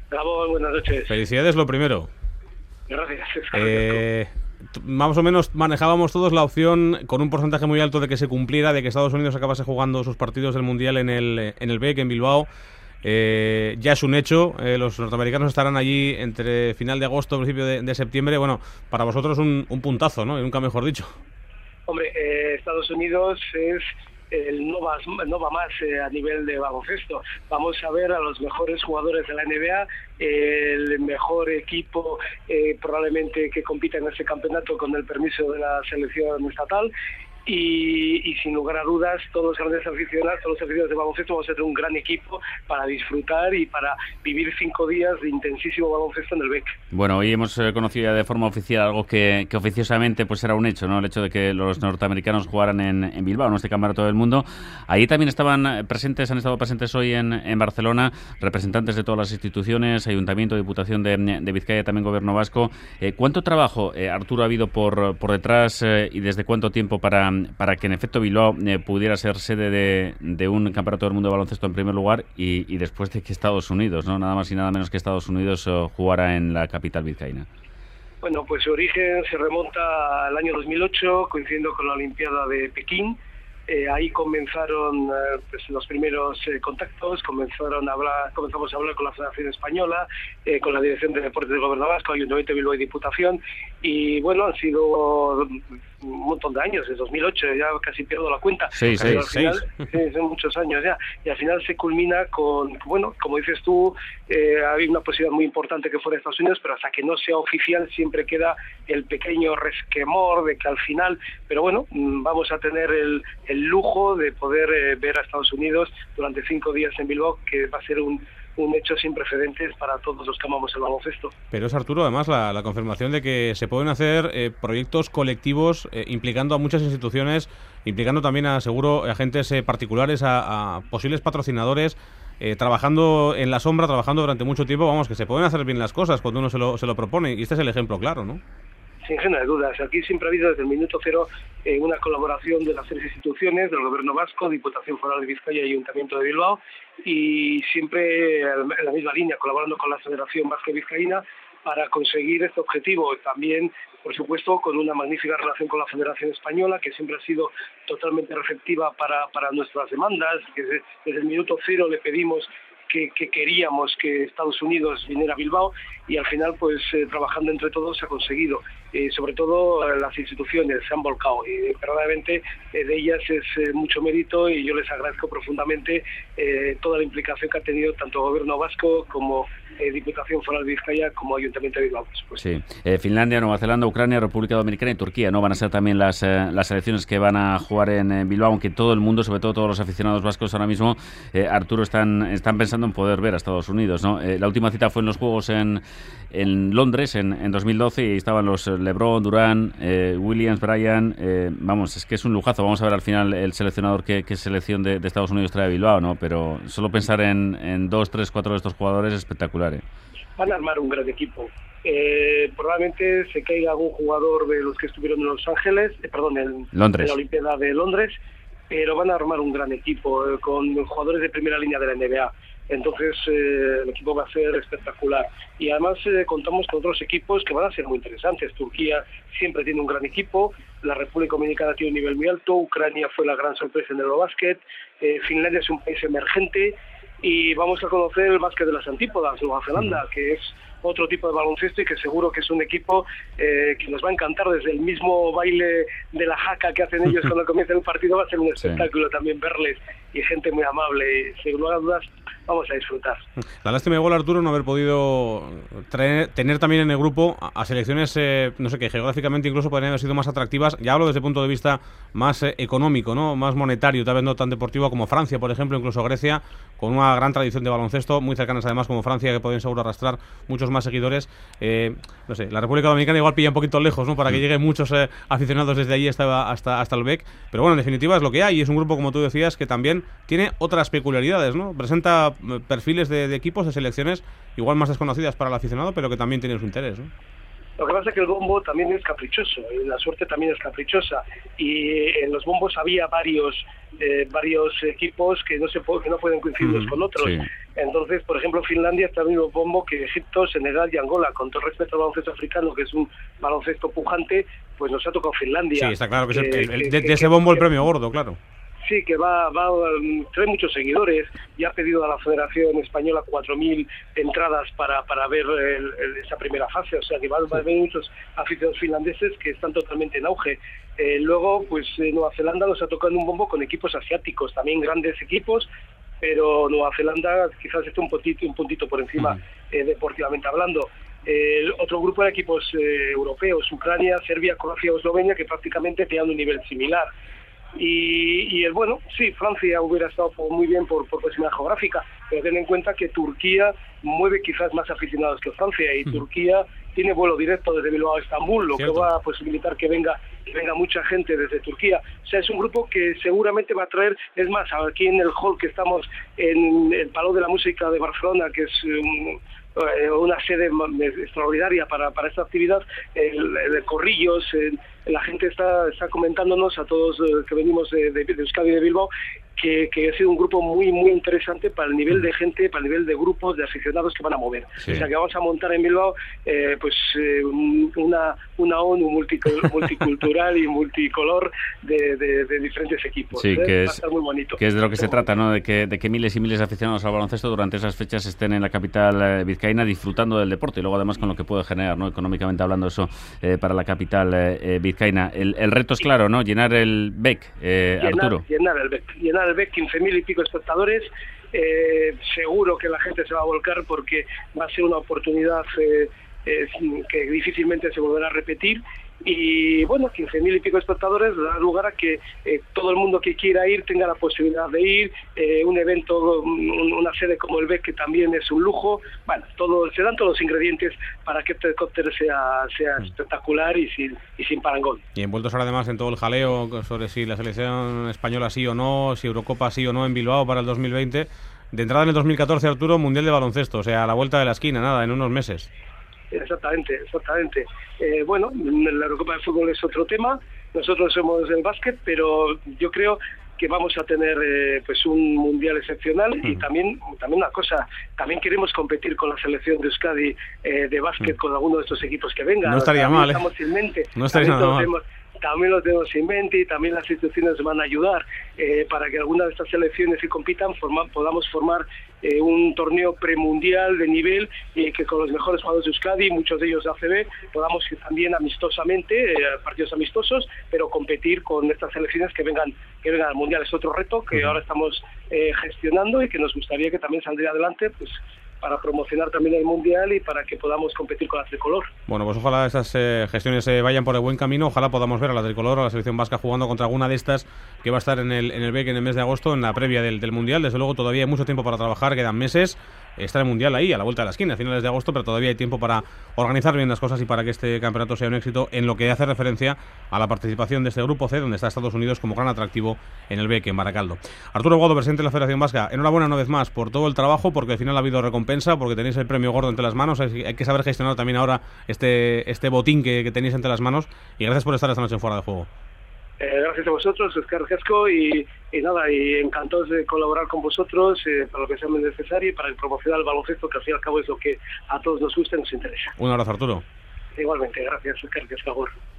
Gabón, buenas noches. Felicidades, lo primero. Gracias. Más o menos manejábamos todos la opción con un porcentaje muy alto de que se cumpliera, de que Estados Unidos acabase jugando sus partidos del Mundial en el BEC, en Bilbao. Ya es un hecho, los norteamericanos estarán allí entre final de agosto, principio de septiembre. Bueno, para vosotros un puntazo, ¿no? Y nunca mejor dicho. Hombre, Estados Unidos es el no va más a nivel de baloncesto. Vamos a ver a los mejores jugadores de la NBA, el mejor equipo probablemente que compita en ese campeonato con el permiso de la selección estatal. Y sin lugar a dudas, todos los grandes aficionados, todos los aficionados de baloncesto vamos a tener un gran equipo para disfrutar y para vivir 5 días de intensísimo baloncesto en el BEC. Bueno, hoy hemos conocido ya de forma oficial algo que oficiosamente pues era un hecho, ¿no? El hecho de que los norteamericanos jugaran en Bilbao, en este campeonato del mundo. Ahí también estaban presentes, han estado presentes hoy en Barcelona, representantes de todas las instituciones, Ayuntamiento, Diputación de Vizcaya, también Gobierno Vasco. ¿Cuánto trabajo, Arturo, ha habido por detrás y desde cuánto tiempo para que en efecto Bilbao pudiera ser sede de un campeonato del mundo de baloncesto en primer lugar y después de que Estados Unidos, ¿no? Nada más y nada menos que Estados Unidos jugara en la capital vizcaína? Bueno, pues su origen se remonta al año 2008, coincidiendo con la Olimpiada de Pekín. Ahí comenzaron pues los primeros contactos, comenzamos a hablar con la Federación Española, con la Dirección de Deportes del Gobierno Vasco, Ayuntamiento de Bilbao y Diputación, y bueno, han sido un montón de años, desde 2008, ya casi pierdo la cuenta. Sí, Pero al final, sí, son muchos años ya, y al final se culmina con, bueno, como dices tú, hay una posibilidad muy importante que fuera Estados Unidos, pero hasta que no sea oficial siempre queda el pequeño resquemor de que al final, pero bueno, vamos a tener el lujo de poder ver a Estados Unidos durante 5 días en Bilbao, que va a ser un hecho sin precedentes para todos los que amamos el baloncesto. Pero es, Arturo, además la confirmación de que se pueden hacer proyectos colectivos implicando a muchas instituciones, implicando también a, seguro, agentes particulares, a posibles patrocinadores, trabajando en la sombra, trabajando durante mucho tiempo. Vamos, que se pueden hacer bien las cosas cuando uno se lo propone, y este es el ejemplo claro, ¿no? Sin género de dudas. Aquí siempre ha habido desde el minuto cero una colaboración de las 3 instituciones, del Gobierno Vasco, Diputación Foral de Vizcaya y Ayuntamiento de Bilbao, y siempre en la misma línea, colaborando con la Federación Vasca Vizcaína para conseguir este objetivo. También, por supuesto, con una magnífica relación con la Federación Española, que siempre ha sido totalmente receptiva para nuestras demandas, que desde el minuto cero le pedimos que queríamos que Estados Unidos viniera a Bilbao, y al final pues trabajando entre todos se ha conseguido. Sobre todo las instituciones se han volcado y verdaderamente de ellas es mucho mérito, y yo les agradezco profundamente toda la implicación que ha tenido tanto el Gobierno Vasco como Diputación Foral de Vizcaya como Ayuntamiento de Bilbao. Sí. Finlandia, Nueva Zelanda, Ucrania, República Dominicana y Turquía, ¿no? Van a ser también las selecciones que van a jugar en Bilbao, aunque todo el mundo, sobre todo todos los aficionados vascos ahora mismo, Arturo, están pensando en poder ver a Estados Unidos, ¿no? La última cita fue en los Juegos en Londres en 2012, y estaban los LeBron, Durant, Williams, Bryant. Vamos, es que es un lujazo. Vamos a ver al final el seleccionador qué selección de Estados Unidos trae a Bilbao, ¿no? Pero solo pensar en 2, 3, 4 de estos jugadores es espectacular. Van a armar un gran equipo. Probablemente se caiga algún jugador de los que estuvieron en Los Ángeles, en la Olimpiada de Londres, pero van a armar un gran equipo con jugadores de primera línea de la NBA. Entonces el equipo va a ser espectacular, y además contamos con otros equipos que van a ser muy interesantes. Turquía siempre tiene un gran equipo, la República Dominicana tiene un nivel muy alto, Ucrania fue la gran sorpresa en el Eurobásquet, Finlandia es un país emergente, y vamos a conocer el básquet de las antípodas, Nueva Zelanda, que es otro tipo de baloncesto, y que seguro que es un equipo que nos va a encantar. Desde el mismo baile de la jaca que hacen ellos cuando comienza el partido va a ser un espectáculo también verles, y gente muy amable, y sin lugar a dudas vamos a disfrutar. La lástima igual, Arturo, no haber podido tener también en el grupo a selecciones, no sé, que geográficamente incluso podrían haber sido más atractivas. Ya hablo desde el punto de vista más económico, ¿no? Más monetario, tal vez no tan deportivo, como Francia, por ejemplo, incluso Grecia, con una gran tradición de baloncesto, muy cercanas además como Francia, que pueden seguro arrastrar muchos más seguidores. No sé, la República Dominicana igual pilla un poquito lejos, ¿no? Para que lleguen muchos aficionados desde allí hasta el BEC, pero bueno, en definitiva es lo que hay, y es un grupo, como tú decías, que también tiene otras peculiaridades, ¿no? Presenta perfiles de equipos, de selecciones igual más desconocidas para el aficionado, pero que también tienen su interés, ¿no? Lo que pasa es que el bombo también es caprichoso, y la suerte también es caprichosa, y en los bombos había varios equipos que no pueden coincidir unos con otros. Sí. Entonces, por ejemplo, Finlandia está en el mismo bombo que Egipto, Senegal y Angola. Con todo respeto al baloncesto africano, que es un baloncesto pujante, pues nos ha tocado Finlandia. Sí, está claro que es de ese bombo el premio gordo, claro. Sí, que trae muchos seguidores, y ha pedido a la Federación Española 4.000 entradas para ver esa primera fase, o sea que va a haber muchos aficionados finlandeses que están totalmente en auge. Luego, pues Nueva Zelanda nos ha tocado en un bombo con equipos asiáticos, también grandes equipos, pero Nueva Zelanda quizás esté un puntito por encima, deportivamente hablando. Otro grupo de equipos europeos, Ucrania, Serbia, Croacia o Eslovenia, que prácticamente tienen un nivel similar. Y bueno, sí, Francia hubiera estado muy bien por proximidad geográfica, pero ten en cuenta que Turquía mueve quizás más aficionados que Francia, y Turquía tiene vuelo directo desde Bilbao a Estambul, lo que va a posibilitar que venga mucha gente desde Turquía. O sea, es un grupo que seguramente va a traer, es más, aquí en el hall que estamos en el Palau de la Música de Barcelona, que es una sede extraordinaria para esta actividad, el Corrillos, la gente está comentándonos a todos que venimos de Euskadi y de Bilbao que ha sido un grupo muy muy interesante para el nivel de gente, para el nivel de grupos, de aficionados que van a mover. Sí. O sea que vamos a montar en Bilbao una ONU multicultural y multicolor de diferentes equipos. Sí, Va a estar muy bonito. Que es de lo que se trata, ¿no? De que miles y miles de aficionados al baloncesto durante esas fechas estén en la capital vizcaína disfrutando del deporte, y luego además con lo que puede generar, ¿no? Económicamente hablando, eso para la capital vizcaína. El reto es claro, ¿no? Llenar el BEC, Arturo. Llenar el BEC, 15.000 y pico espectadores. Seguro que la gente se va a volcar, porque va a ser una oportunidad que difícilmente se volverá a repetir. Y bueno, 15.000 y pico espectadores da lugar a que todo el mundo que quiera ir tenga la posibilidad de ir. Un evento, una sede como el BEC, que también es un lujo. Bueno, se dan todos los ingredientes para que este cóctel sea espectacular y sin parangón. Y envueltos ahora además en todo el jaleo sobre si la selección española sí o no, si Eurocopa sí o no en Bilbao para el 2020. De entrada en el 2014, Arturo, Mundial de Baloncesto, o sea, a la vuelta de la esquina, nada, en unos meses. Exactamente. Bueno, la Eurocopa de fútbol es otro tema, nosotros somos el básquet, pero yo creo que vamos a tener pues un mundial excepcional. Y también una cosa, también queremos competir con la selección de Euskadi de básquet, con alguno de estos equipos que vengan. No estaría mal, estamos en mente. No estaría nada mal. También lo tenemos en mente, y también las instituciones van a ayudar para que alguna de estas selecciones que compitan podamos formar un torneo premundial de nivel, que con los mejores jugadores de Euskadi, muchos de ellos de ACB, podamos ir también amistosamente, partidos amistosos, pero competir con estas selecciones que vengan al mundial. Es otro reto que ahora estamos gestionando, y que nos gustaría que también saldría adelante, pues para promocionar también el mundial y para que podamos competir con la tricolor. Bueno, pues ojalá esas gestiones vayan por el buen camino. Ojalá podamos ver a la tricolor, a la selección vasca, jugando contra alguna de estas que va a estar en el BEC en el mes de agosto, en la previa del mundial. Desde luego todavía hay mucho tiempo para trabajar, quedan meses. Está el mundial ahí, a la vuelta de la esquina, a finales de agosto, pero todavía hay tiempo para organizar bien las cosas y para que este campeonato sea un éxito, en lo que hace referencia a la participación de este grupo C, donde está Estados Unidos como gran atractivo en el BEC, en Baracaldo. Arturo Aguado, presidente de la Federación Vasca, enhorabuena una vez más por todo el trabajo, porque al final ha habido recompensa, porque tenéis el premio gordo entre las manos. Hay que saber gestionar también ahora este botín que tenéis entre las manos, y gracias por estar esta noche en Fuera de Juego. Gracias a vosotros, Oscar Gesco, y nada, y encantados de colaborar con vosotros para lo que sea necesario y para promocionar el baloncesto, que al fin y al cabo es lo que a todos nos gusta y nos interesa. Un abrazo, Arturo. Igualmente, gracias, Oscar Gesco.